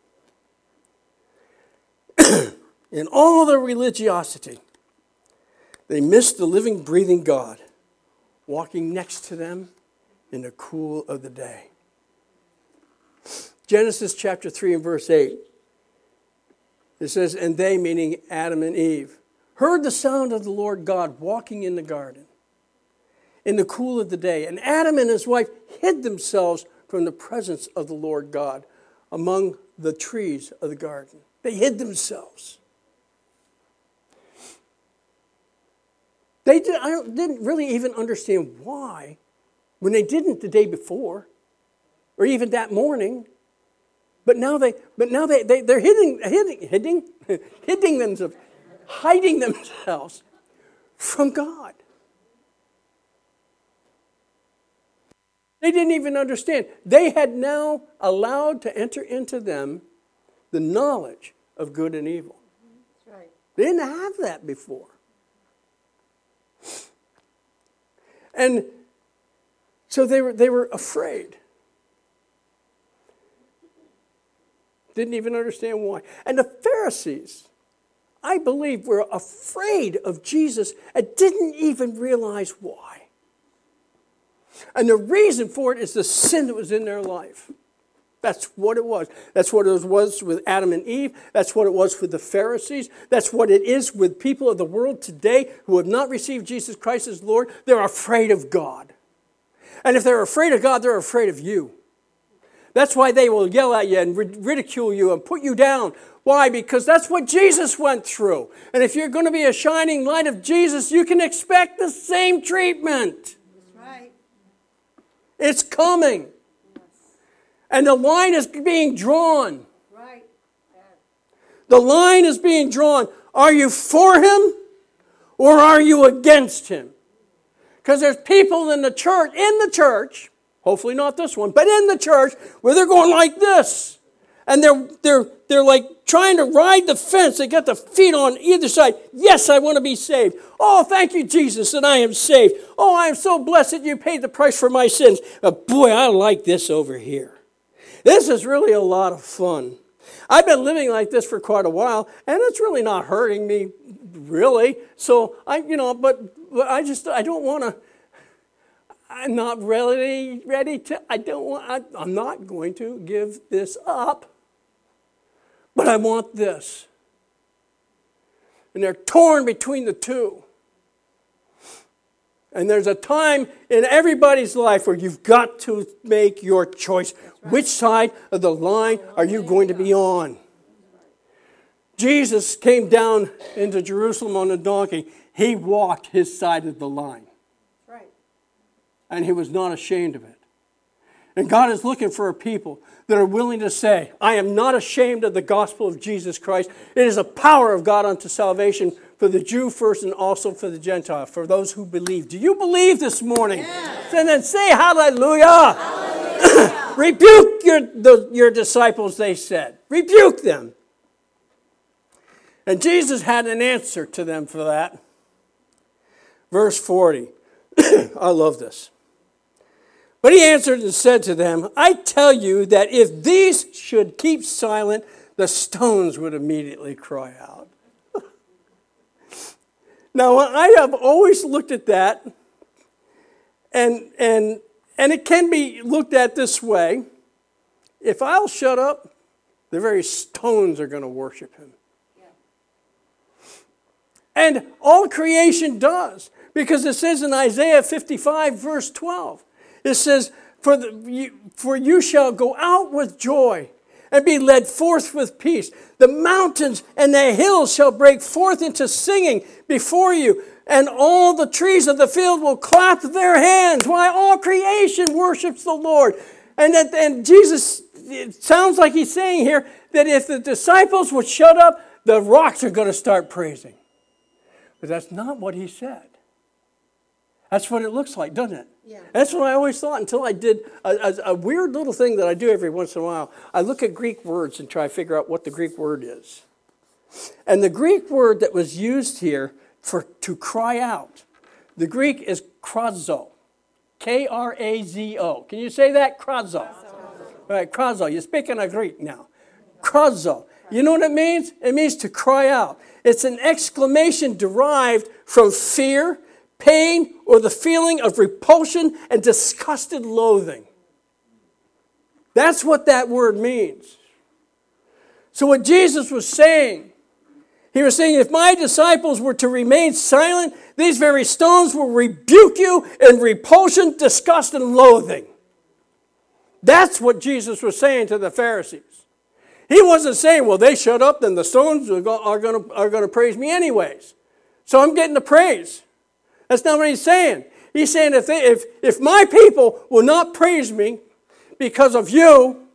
In all their religiosity, they missed the living, breathing God walking next to them in the cool of the day. Genesis chapter three and verse eight. It says, and they, meaning Adam and Eve, heard the sound of the Lord God walking in the garden in the cool of the day. And Adam and his wife hid themselves from the presence of the Lord God among the trees of the garden. They hid themselves. They did, I don't, didn't really even understand why when they didn't the day before or even that morning. But now they, but now they, they they're hiding, hiding, hiding, hiding themselves, hiding themselves from God. They didn't even understand. They had now allowed to enter into them the knowledge of good and evil. That's right. They didn't have that before. And so they were they were afraid. Didn't even understand why. And the Pharisees, I believe, were afraid of Jesus and didn't even realize why. And the reason for it is the sin that was in their life. That's what it was. That's what it was with Adam and Eve. That's what it was with the Pharisees. That's what it is with people of the world today who have not received Jesus Christ as Lord. They're afraid of God. And if they're afraid of God, they're afraid of you. That's why they will yell at you and ridicule you and put you down. Why? Because that's what Jesus went through. And if you're going to be a shining light of Jesus, you can expect the same treatment. That's right. It's coming. And the line is being drawn. Right. The line is being drawn. Are you for him or are you against him? Because there's people in the church, in the church, hopefully not this one, but in the church where they're going like this. And they're they're they're like trying to ride the fence. They got the feet on either side. Yes, I want to be saved. Oh, thank you, Jesus, that I am saved. Oh, I am so blessed that you paid the price for my sins. But boy, I like this over here. This is really a lot of fun. I've been living like this for quite a while, and it's really not hurting me, really. So I, you know, but, but I just I don't want to. I'm not really ready to. I don't want. I, I'm not going to give this up. But I want this. And they're torn between the two. And there's a time in everybody's life where you've got to make your choice. Right. Which side of the line are you going to be on? Jesus came down into Jerusalem on a donkey. He walked his side of the line. Right. And he was not ashamed of it. And God is looking for a people that are willing to say, I am not ashamed of the gospel of Jesus Christ. It is a power of God unto salvation for the Jew first and also for the Gentile, for those who believe. Do you believe this morning? Yes. And then say hallelujah. Hallelujah. Rebuke your, the, your disciples, they said. Rebuke them. And Jesus had an answer to them for that. Verse forty. I love this. But he answered and said to them, I tell you that if these should keep silent, the stones would immediately cry out. Now, I have always looked at that, and, and, and it can be looked at this way. If I'll shut up, the very stones are going to worship him. And all creation does. Because it says in Isaiah fifty-five, verse twelve, it says, For, the, you, for you shall go out with joy and be led forth with peace. The mountains and the hills shall break forth into singing before you, and all the trees of the field will clap their hands. Why, all creation worships the Lord. And, that, and Jesus, it sounds like he's saying here that if the disciples would shut up, the rocks are going to start praising. But that's not what he said. That's what it looks like, doesn't it? Yeah. That's what I always thought until I did a, a, a weird little thing that I do every once in a while. I look at Greek words and try to figure out what the Greek word is. And the Greek word that was used here for to cry out, the Greek is krazo. K R A Z O. Can you say that? Krazo. All right, krazo. You're speaking of Greek now. Krazo. You know what it means? It means to cry out. It's an exclamation derived from fear, pain, or the feeling of repulsion and disgusted loathing. That's what that word means. So what Jesus was saying, he was saying, if my disciples were to remain silent, these very stones will rebuke you in repulsion, disgust, and loathing. That's what Jesus was saying to the Pharisees. He wasn't saying, well, they shut up, then the stones are going to, are going to praise me anyways. So I'm getting the praise. That's not what he's saying. He's saying if, they, if, if my people will not praise me because of you,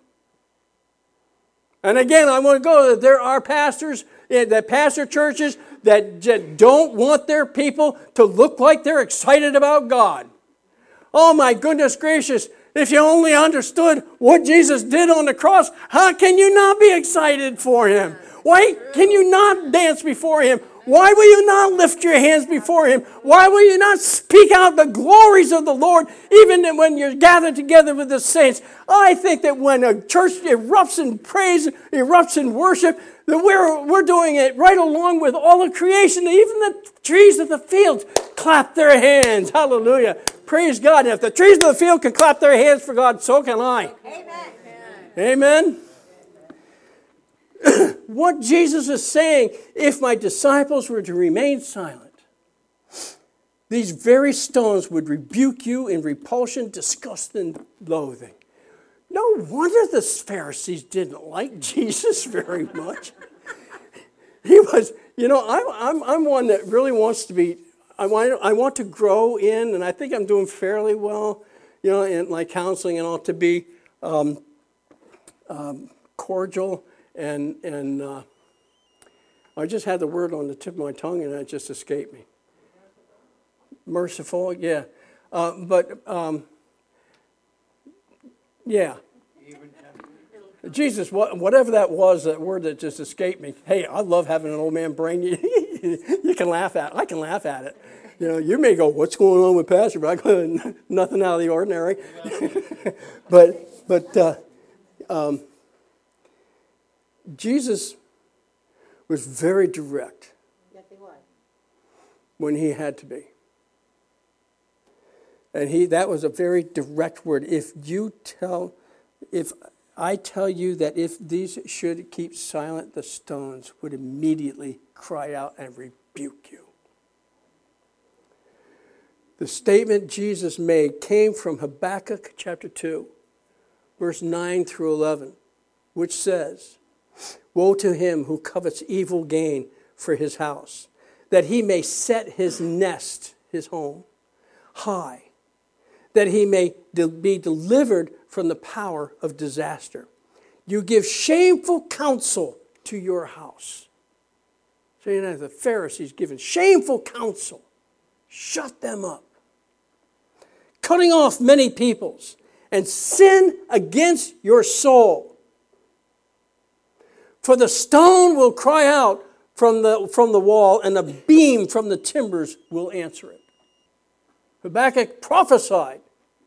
and again, I want to go that there are pastors, that pastor churches that just don't want their people to look like they're excited about God. Oh my goodness gracious, if you only understood what Jesus did on the cross, how can you not be excited for him? Why can you not dance before him? Why will you not lift your hands before him? Why will you not speak out the glories of the Lord even when you're gathered together with the saints? I think that when a church erupts in praise, erupts in worship, that we're, we're doing it right along with all of creation. Even the trees of the field clap their hands. Hallelujah. Praise God. And if the trees of the field can clap their hands for God, so can I. Amen. Amen. What Jesus is saying, if my disciples were to remain silent, these very stones would rebuke you in repulsion, disgust, and loathing. No wonder the Pharisees didn't like Jesus very much. He was, you know, I'm, I'm, I'm one that really wants to be, I want, I want to grow in, and I think I'm doing fairly well, you know, in my counseling and all, to be um, um, cordial. And and uh, I just had the word on the tip of my tongue and it just escaped me. Merciful, yeah. Uh, but, um, yeah. Jesus, whatever that was, that word that just escaped me. Hey, I love having an old man brain. You can laugh at it. I can laugh at it. You know, you may go, what's going on with Pastor? But I go, nothing out of the ordinary. but, but, uh, um, Jesus was very direct Yes, he was. when he had to be. And he that was a very direct word. If you tell, if I tell you that if these should keep silent, the stones would immediately cry out and rebuke you. The statement Jesus made came from Habakkuk chapter two, verse nine through eleven, which says, woe to him who covets evil gain for his house, that he may set his nest, his home, high, that he may de- be delivered from the power of disaster. You give shameful counsel to your house. So you know, the Pharisees giving shameful counsel. Shut them up. Cutting off many peoples and sin against your soul. For the stone will cry out from the, from the wall, and the beam from the timbers will answer it. Habakkuk prophesied.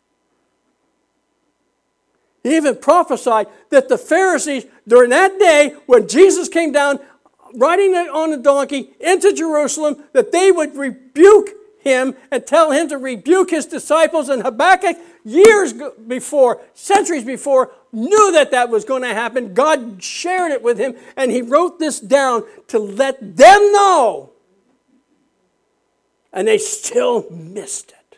He even prophesied that the Pharisees, during that day, when Jesus came down, riding on a donkey into Jerusalem, that they would rebuke him and tell him to rebuke his disciples. And Habakkuk, years before, centuries before, knew that that was going to happen. God shared it with him, and he wrote this down to let them know And they still missed it.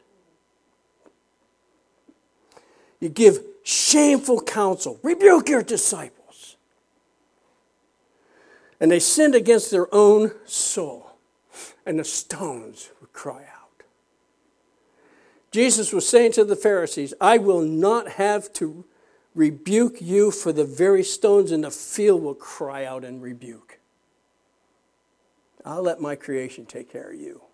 You give shameful counsel. Rebuke your disciples. And they sinned against their own soul. And the stones would cry out. Jesus was saying to the Pharisees, I will not have to rebuke you, for the very stones in the field will cry out and rebuke. I'll let my creation take care of you.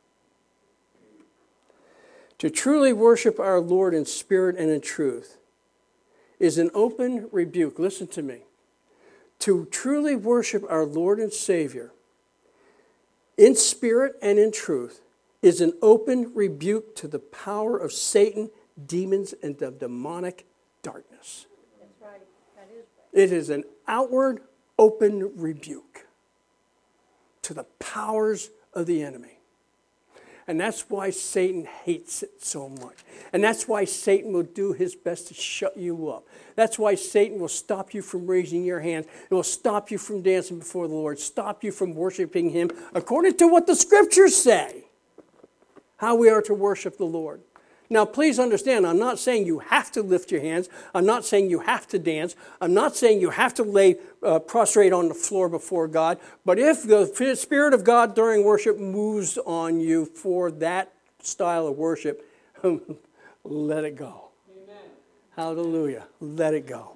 To truly worship our Lord in spirit and in truth is an open rebuke. Listen to me. To truly worship our Lord and Savior in spirit and in truth is an open rebuke to the power of Satan, demons, and the demonic darkness. That's right. That is right. It is an outward, open rebuke to the powers of the enemy. And that's why Satan hates it so much. And that's why Satan will do his best to shut you up. That's why Satan will stop you from raising your hands. It will stop you from dancing before the Lord, stop you from worshiping him according to what the scriptures say, how we are to worship the Lord. Now, please understand, I'm not saying you have to lift your hands. I'm not saying you have to dance. I'm not saying you have to lay uh, prostrate on the floor before God. But if the Spirit of God during worship moves on you for that style of worship, let it go. Amen. Hallelujah. Let it go.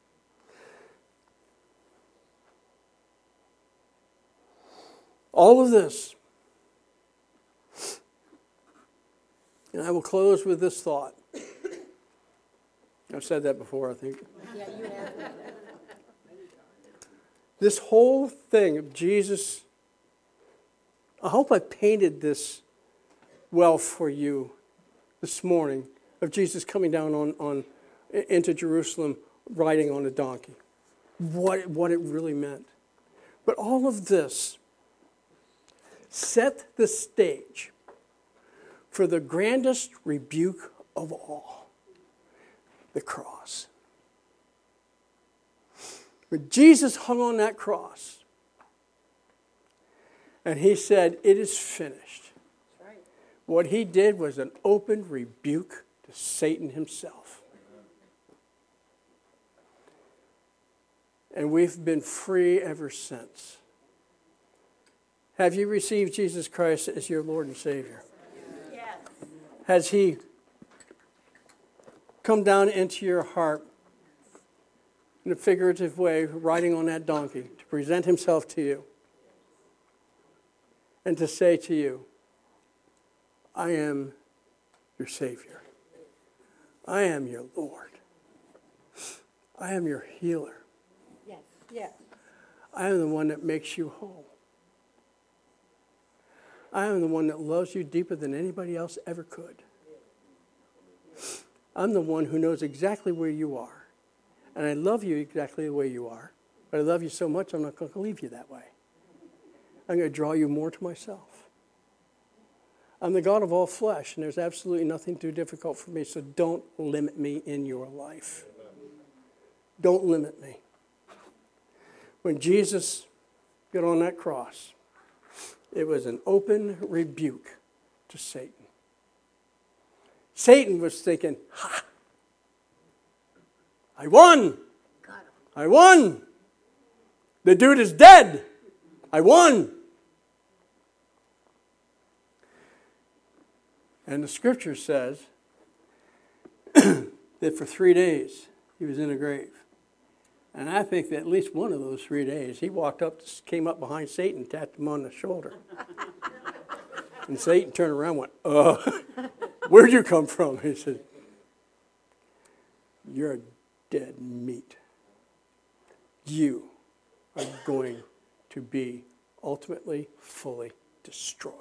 All of this. And I will close with this thought. I've said that before, I think. Yeah, you have. This whole thing of Jesus, I hope I painted this well for you this morning, of Jesus coming down on, on into Jerusalem riding on a donkey. What, what it really meant. But all of this set the stage for the grandest rebuke of all, the cross. When Jesus hung on that cross, and he said, it is finished. That's right. What he did was an open rebuke to Satan himself. And we've been free ever since. Have you received Jesus Christ as your Lord and Savior? Yes. Has he come down into your heart in a figurative way, riding on that donkey, to present himself to you and to say to you, I am your Savior. I am your Lord. I am your healer. Yes. Yes. I am the one that makes you whole. I am the one that loves you deeper than anybody else ever could. I'm the one who knows exactly where you are. And I love you exactly the way you are. But I love you so much, I'm not going to leave you that way. I'm going to draw you more to myself. I'm the God of all flesh, and there's absolutely nothing too difficult for me, so don't limit me in your life. Don't limit me. When Jesus got on that cross, it was an open rebuke to Satan. Satan was thinking, ha, I won. I won. The dude is dead. I won. And the scripture says that for three days he was in a grave. And I think that at least one of those three days, he walked up, came up behind Satan, and tapped him on the shoulder. And Satan turned around and went, uh, where'd you come from? He said, you're a dead meat. You are going to be ultimately fully destroyed.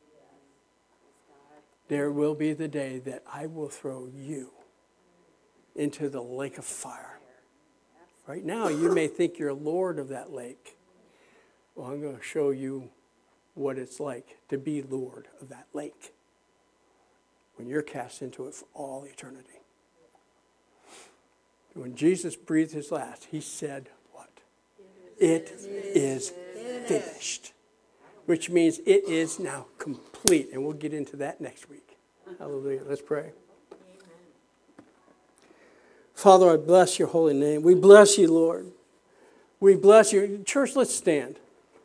There will be the day that I will throw you into the lake of fire. Right now, you may think you're Lord of that lake. Well, I'm going to show you what it's like to be Lord of that lake when you're cast into it for all eternity. When Jesus breathed his last, he said what? It is finished. which means it is now complete. And we'll get into that next week. Hallelujah. Let's pray. Father, I bless your holy name. We bless you, Lord. We bless you. Church, let's stand.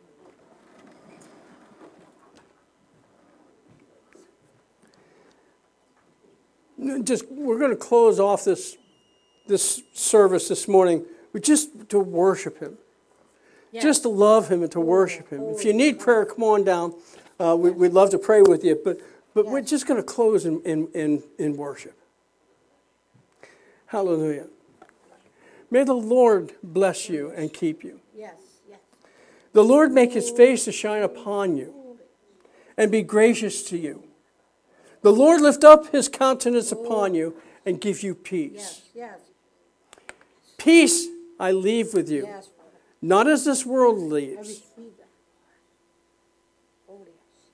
Just, we're going to close off this, this service this morning with just to worship him. Yes. Just to love him and to worship him. If you need prayer, come on down. Uh, we, we'd love to pray with you. But, but we're just going to close in, in, in, in worship. Hallelujah. May the Lord bless you and keep you. Yes, yes. The Lord make his face to shine upon you and be gracious to you. The Lord lift up his countenance upon you and give you peace. Yes, yes. Peace I leave with you, Yes, Father. not as this world I leaves. receive that. Holy,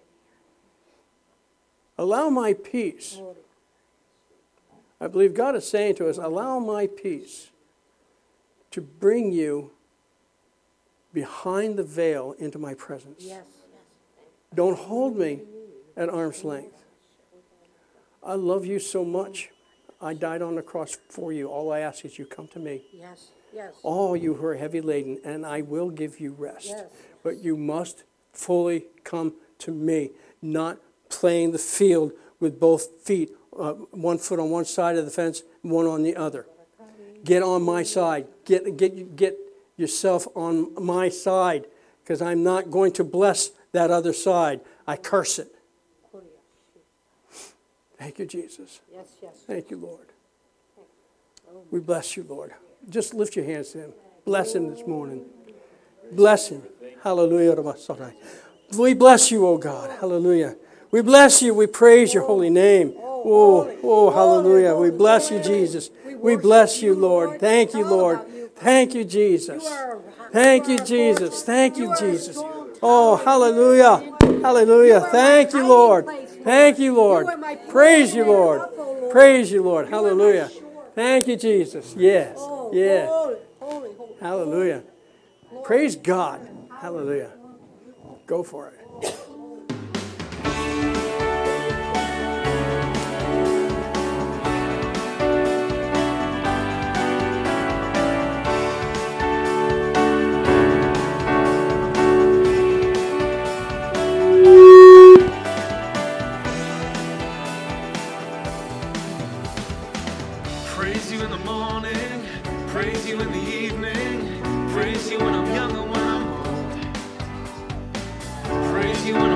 Allow my peace. holy. I believe God is saying to us, allow my peace to bring you behind the veil into my presence. Yes, yes. Don't hold me at arm's length. I love you so much. I died on the cross for you. All I ask is you come to me. Yes, yes. All you who are heavy laden, and I will give you rest. Yes. But you must fully come to me, not playing the field with both feet, uh, one foot on one side of the fence, one on the other. Get on my side. Get, get, get yourself on my side, because I'm not going to bless that other side. I curse it. Thank you, Jesus. Yes, yes. Thank you, Lord. We bless you, Lord. Just lift your hands to him. Bless him this morning. Bless him. Hallelujah. We bless you, oh God. Hallelujah. We bless you. We praise your holy name. Oh, oh, hallelujah. We bless you, Jesus. We bless you, Lord. Thank you, Lord. Thank you, Jesus. Thank you, Jesus. Thank you, Jesus. Oh, hallelujah. Hallelujah. Thank you, Lord. Thank you, Lord. Praise you, Lord. Praise you, Lord. Hallelujah. Thank you, Jesus. Yes. Yeah. Hallelujah. Praise God. Hallelujah. Go for it. Praise you in the morning, praise you in the evening, praise you when I'm young and when I'm old. Praise you when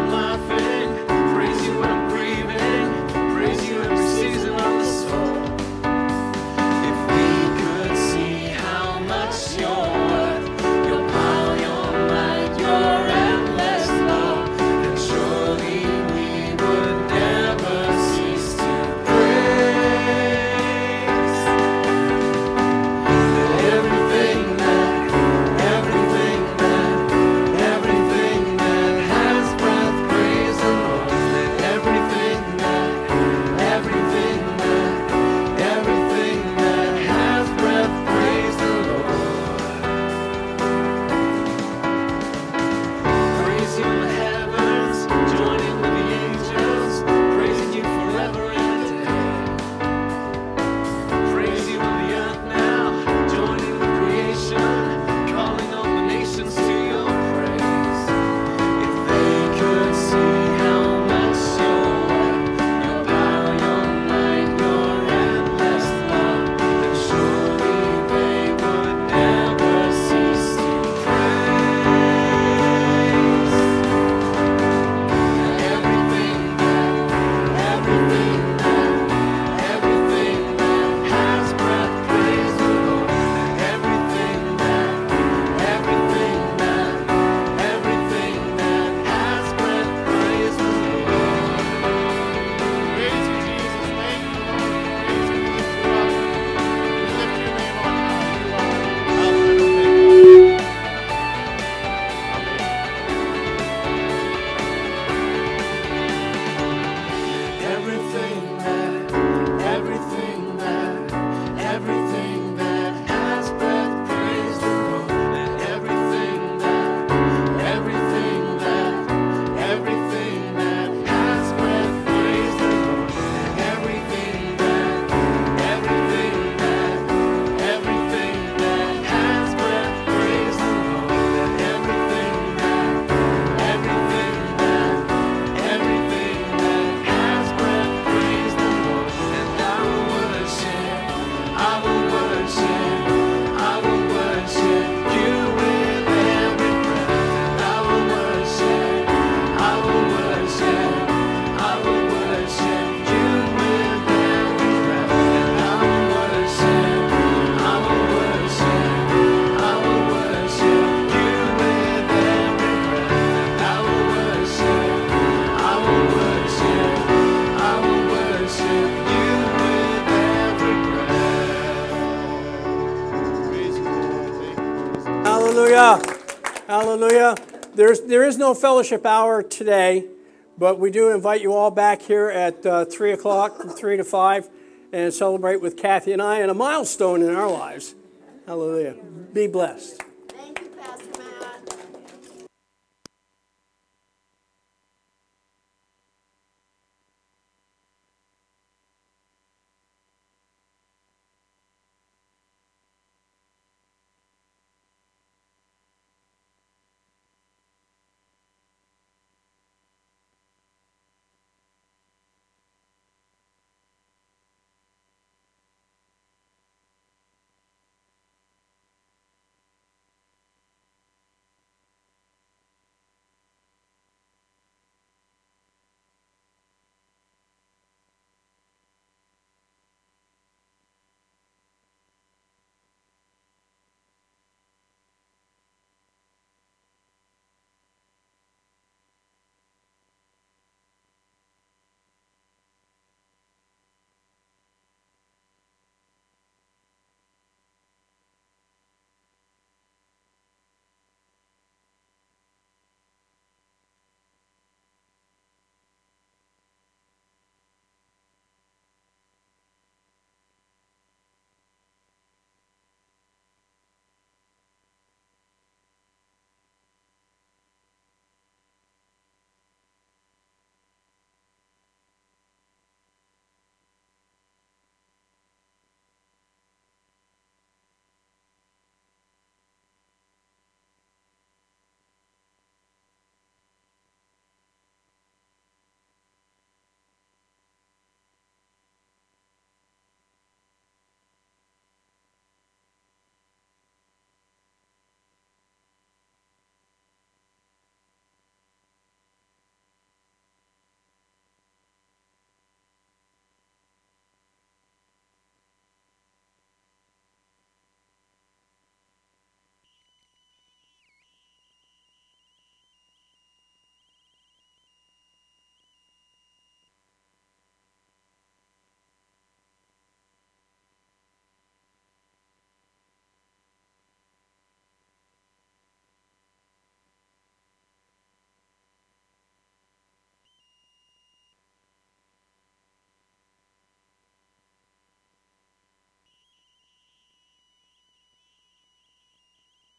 Hallelujah. There's, there is no fellowship hour today, but we do invite you all back here at uh, three o'clock, from three to five, and celebrate with Kathy and I and a milestone in our lives. Hallelujah. Be blessed.